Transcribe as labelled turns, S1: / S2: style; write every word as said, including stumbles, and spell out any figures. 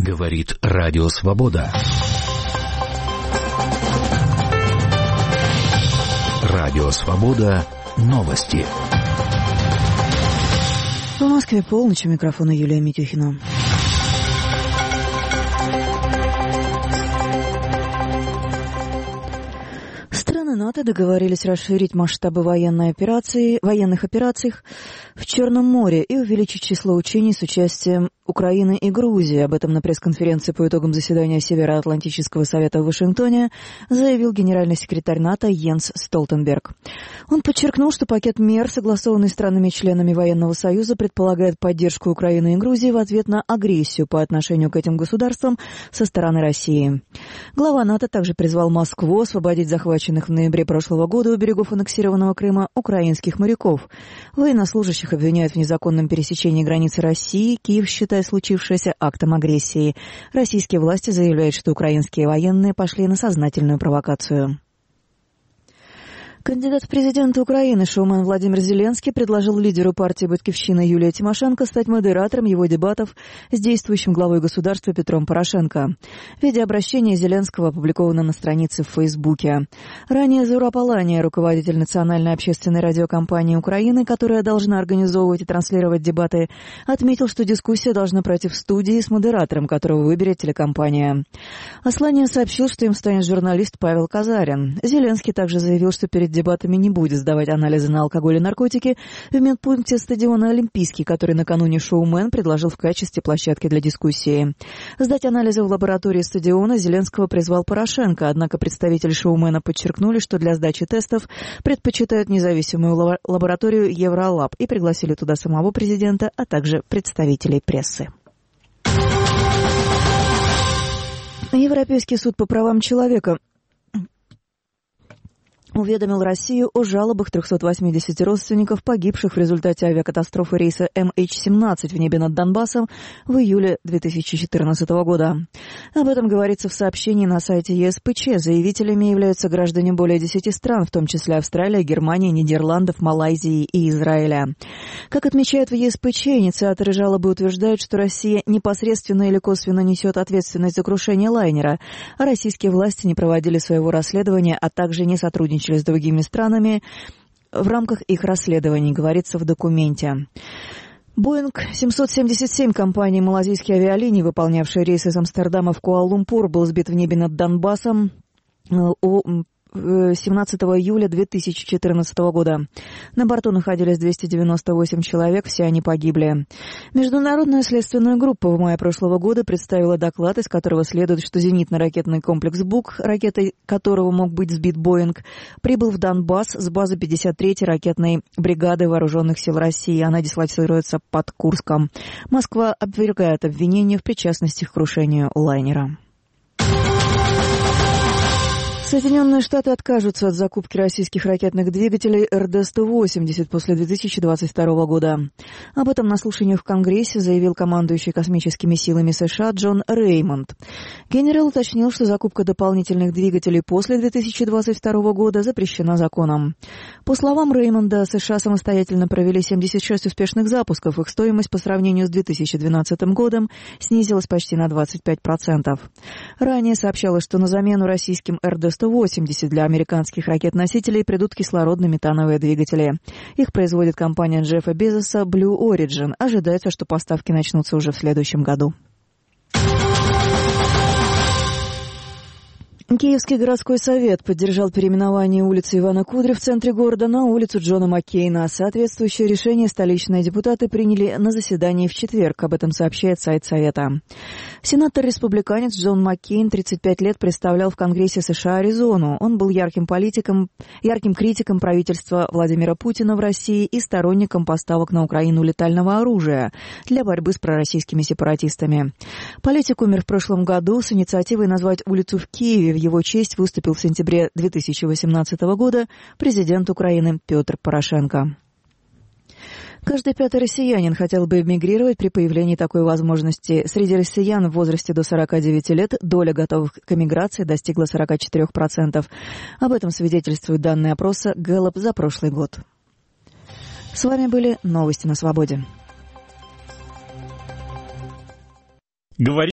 S1: Говорит Радио Свобода. Радио Свобода. Новости.
S2: В Москве полночь. У микрофона Юлия Митюхина. Страны НАТО договорились расширить масштабы военной операции, военных операций в Черном море и увеличить число учений с участием Украины и Грузии. Об этом на пресс-конференции по итогам заседания Североатлантического совета в Вашингтоне заявил генеральный секретарь НАТО Йенс Столтенберг. Он подчеркнул, что пакет мер, согласованный странами-членами Военного союза, предполагает поддержку Украины и Грузии в ответ на агрессию по отношению к этим государствам со стороны России. Глава НАТО также призвал Москву освободить захваченных в ноябре прошлого года у берегов аннексированного Крыма украинских моряков. Военнослужащих обвиняют в незаконном пересечении границы России. Киев считает случившееся актом агрессии. Российские власти заявляют, что украинские военные пошли на сознательную провокацию. Кандидат в президенты Украины шоумен Владимир Зеленский предложил лидеру партии «Батькивщина» Юлии Тимошенко стать модератором его дебатов с действующим главой государства Петром Порошенко. Видеообращение Зеленского опубликовано на странице в Фейсбуке. Ранее Зура Палания, руководитель национальной общественной радиокомпании Украины, которая должна организовывать и транслировать дебаты, отметил, что дискуссия должна пройти в студии с модератором, которого выберет телекомпания. Аслания сообщил, что им станет журналист Павел Казарин. Зеленский также заявил, что перед дебатами не будет сдавать анализы на алкоголь и наркотики в медпункте стадиона «Олимпийский», который накануне шоумен предложил в качестве площадки для дискуссии. Сдать анализы в лаборатории стадиона Зеленского призвал Порошенко, однако представители шоумена подчеркнули, что для сдачи тестов предпочитают независимую лабораторию Евролаб и пригласили туда самого президента, а также представителей прессы. Европейский суд по правам человека уведомил Россию о жалобах трехсот восьмидесяти родственников погибших в результате авиакатастрофы рейса эм эйч семнадцать в небе над Донбассом в июле две тысячи четырнадцатого года. Об этом говорится в сообщении на сайте е эс пэ че. Заявителями являются граждане более десяти стран, в том числе Австралия, Германия, Нидерландов, Малайзии и Израиля. Как отмечают в е эс пэ че, инициаторы жалобы утверждают, что Россия непосредственно или косвенно несет ответственность за крушение лайнера, а российские власти не проводили своего расследования, а также не сотрудничали с другими странами в рамках их расследований, говорится в документе. Боинг семьсот семьдесят семь компании малазийские авиалинии, выполнявшие рейсы из Амстердама в Куала-Лумпур, был сбит в небе над Донбассом у семнадцатого июля две тысячи четырнадцатого года. На борту находились двести девяносто восемь человек, все они погибли. Международная следственная группа в мае прошлого года представила доклад, из которого следует, что зенитно-ракетный комплекс «Бук», ракетой которого мог быть сбит «Боинг», прибыл в Донбасс с базы пятьдесят третьей ракетной бригады Вооруженных сил России. Она дислоцируется под Курском. Москва опровергает обвинения в причастности к крушению лайнера. Соединенные Штаты откажутся от закупки российских ракетных двигателей эр дэ сто восемьдесят после две тысячи двадцать второго года. Об этом на слушаниях в Конгрессе заявил командующий космическими силами США Джон Реймонд. Генерал уточнил, что закупка дополнительных двигателей после две тысячи двадцать второго года запрещена законом. По словам Реймонда, США самостоятельно провели семьдесят шесть успешных запусков. Их стоимость по сравнению с две тысячи двенадцатым годом снизилась почти на двадцать пять процентов. Ранее сообщалось, что на замену российским эр дэ сто восемьдесят для американских ракет-носителей придут кислородно-метановые двигатели. Их производит компания Джеффа Безоса Blue Origin. Ожидается, что поставки начнутся уже в следующем году. Киевский городской совет поддержал переименование улицы Ивана Кудря в центре города на улицу Джона Маккейна. Соответствующее решение столичные депутаты приняли на заседании в четверг. Об этом сообщает сайт Совета. Сенатор-республиканец Джон Маккейн тридцать пять лет представлял в Конгрессе США Аризону. Он был ярким политиком, ярким критиком правительства Владимира Путина в России и сторонником поставок на Украину летального оружия для борьбы с пророссийскими сепаратистами. Политик умер в прошлом году. С инициативой назвать улицу в Киеве в его честь выступил в сентябре две тысячи восемнадцатого года президент Украины Петр Порошенко. Каждый пятый россиянин хотел бы эмигрировать при появлении такой возможности. Среди россиян в возрасте до сорока девяти лет доля готовых к эмиграции достигла сорок четыре процента. Об этом свидетельствуют данные опроса Гэллоп за прошлый год. С вами были новости на Свободе.
S3: Говори